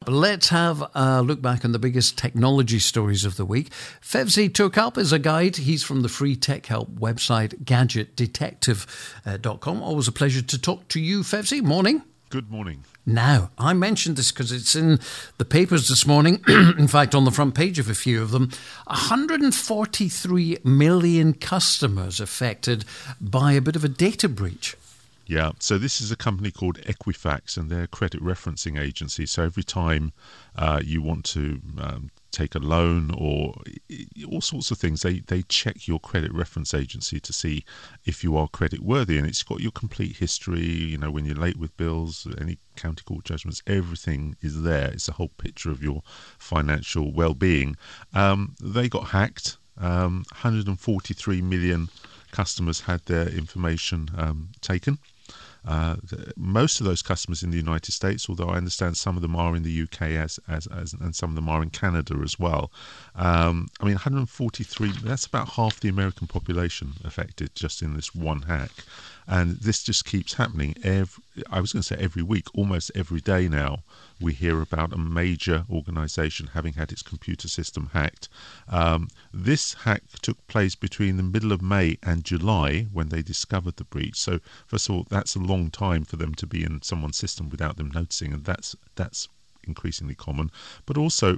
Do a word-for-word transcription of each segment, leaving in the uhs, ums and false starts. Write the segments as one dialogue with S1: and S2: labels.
S1: let's have a look back on the biggest technology stories of the week. Fevzi took up as a guide. He's from the free tech help website gadget detective dot com. Always a pleasure to talk to you, Fevzi. Morning.
S2: Good morning.
S1: Now, I mentioned this because it's in the papers this morning, in fact, on the front page of a few of them, one hundred forty-three million customers affected by a bit of a data breach.
S2: Yeah, so this is a company called Equifax, and they're a credit referencing agency. So every time uh, you want to um, take a loan or all sorts of things, they, they check your credit reference agency to see if you are credit worthy. And it's got your complete history, you know, when you're late with bills, any county court judgments, everything is there. It's a whole picture of your financial well-being. Um, they got hacked. Um, one hundred forty-three million customers had their information um, taken. Uh, the, most of those customers in the United States, although I understand some of them are in the U K as, as, as and some of them are in Canada as well. Um, I mean, one hundred forty-three, that's about half the American population affected just in this one hack. And this just keeps happening. Every, I was going to say every week, almost every day now, we hear about a major organisation having had its computer system hacked. Um, this hack took place between the middle of May and July when they discovered the breach. So, first of all, that's a long time for them to be in someone's system without them noticing, and that's that's increasingly common. But also,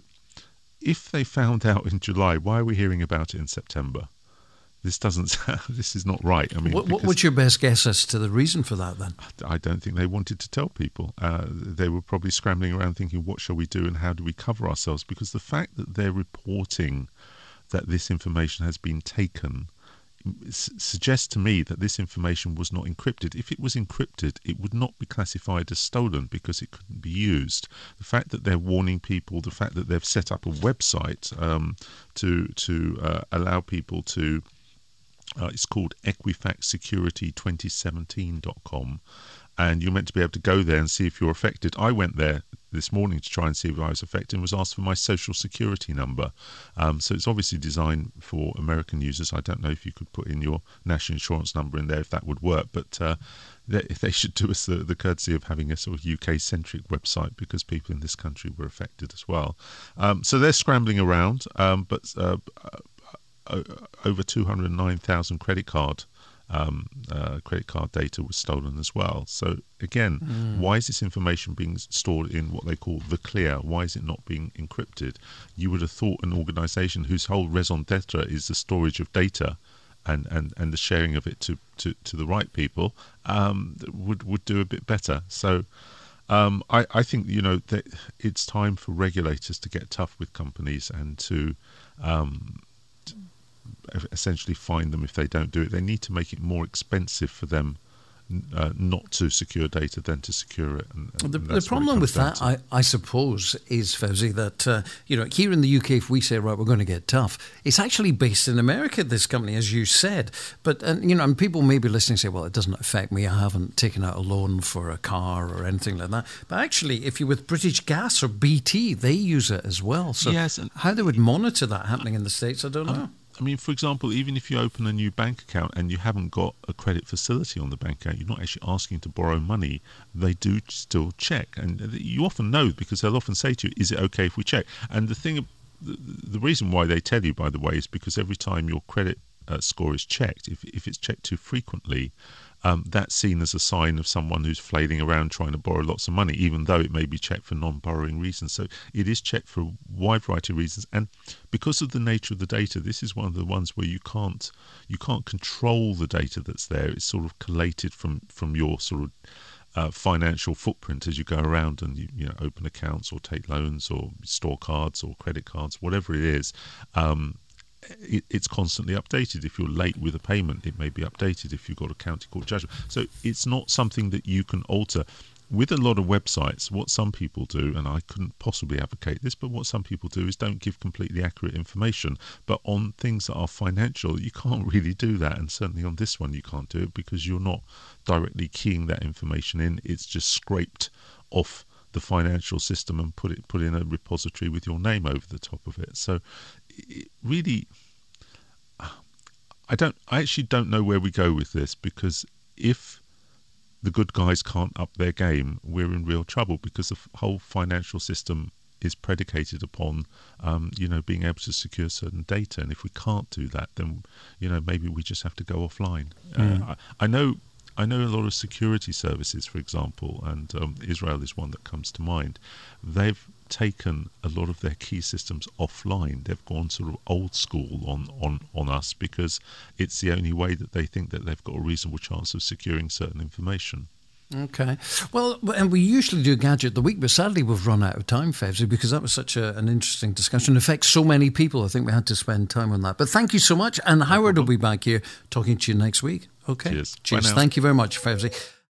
S2: if they found out in July, why are we hearing about it in September? This doesn't. This is not right. I mean,
S1: what, what's your best guess as to the reason for that? Then
S2: I don't think they wanted to tell people. Uh, they were probably scrambling around thinking, "What shall we do, and how do we cover ourselves?" Because the fact that they're reporting that this information has been taken s- suggests to me that this information was not encrypted. If it was encrypted, it would not be classified as stolen because it couldn't be used. The fact that they're warning people, the fact that they've set up a website um, to to uh, allow people to. Uh, it's called Equifax Security twenty seventeen dot com, and you're meant to be able to go there and see if you're affected. I went there this morning to try and see if I was affected and was asked for my social security number. Um, so it's obviously designed for American users. I don't know if you could put in your national insurance number in there, if that would work, but uh, they, they should do us the, the courtesy of having a sort of U K-centric website because people in this country were affected as well. Um, so they're scrambling around, um, but... Uh, over two hundred nine thousand credit card um, uh, credit card data was stolen as well. So again, mm. why is this information being stored in what they call the clear? Why is it not being encrypted? You would have thought an organisation whose whole raison d'etre is the storage of data and, and, and the sharing of it to, to, to the right people um, would would do a bit better. So um, I, I think you know that it's time for regulators to get tough with companies and to um, essentially fine them if they don't do it. They need to make it more expensive for them uh, not to secure data than to secure it. And, and
S1: the,
S2: and
S1: the problem with that, I, I suppose, is, Fevzi, that uh, you know, here in the U K, if we say, right, we're going to get tough, it's actually based in America, this company, as you said. But, and, you know, and people may be listening and say, well, it doesn't affect me. I haven't taken out a loan for a car or anything like that. But actually, if you're with British Gas or B T, they use it as well. So
S2: yes, and
S1: how they would monitor that happening in the States, I don't know.
S2: Um, I mean, for example, even if you open a new bank account and you haven't got a credit facility on the bank account, you're not actually asking to borrow money, they do still check. And you often know because they'll often say to you, is it okay if we check? And the thing, the, the reason why they tell you, by the way, is because every time your credit uh, score is checked, if, if it's checked too frequently, Um, that's seen as a sign of someone who's flailing around trying to borrow lots of money, even though it may be checked for non-borrowing reasons. So it is checked for a wide variety of reasons, and because of the nature of the data, this is one of the ones where you can't you can't control the data that's there. It's sort of collated from from your sort of uh, financial footprint as you go around and you, you know open accounts or take loans or store cards or credit cards, whatever it is. Um, It, it's constantly updated. If you're late with a payment, it may be updated if you've got a county court judgment. So it's not something that you can alter. With a lot of websites, what some people do, and I couldn't possibly advocate this, but what some people do is don't give completely accurate information. But on things that are financial, you can't really do that. And certainly on this one, you can't do it because you're not directly keying that information in. It's just scraped off the financial system and put it put in a repository with your name over the top of it. So it really, I don't. I actually don't know where we go with this, because if the good guys can't up their game, we're in real trouble, because the whole financial system is predicated upon, um, you know, being able to secure certain data. And if we can't do that, then, you know, maybe we just have to go offline. Mm. Uh, I, I know I know a lot of security services, for example, and um, Israel is one that comes to mind. They've taken a lot of their key systems offline. They've gone sort of old school on, on, on us because it's the only way that they think that they've got a reasonable chance of securing certain information.
S1: Okay. Well, and we usually do Gadget of the Week, but sadly we've run out of time, Fevzi, because that was such a, an interesting discussion. It affects so many people. I think we had to spend time on that. But thank you so much. And Howard will be back here talking to you next week. Okay.
S2: Cheers.
S1: Cheers. Thank you very much, Fevzi.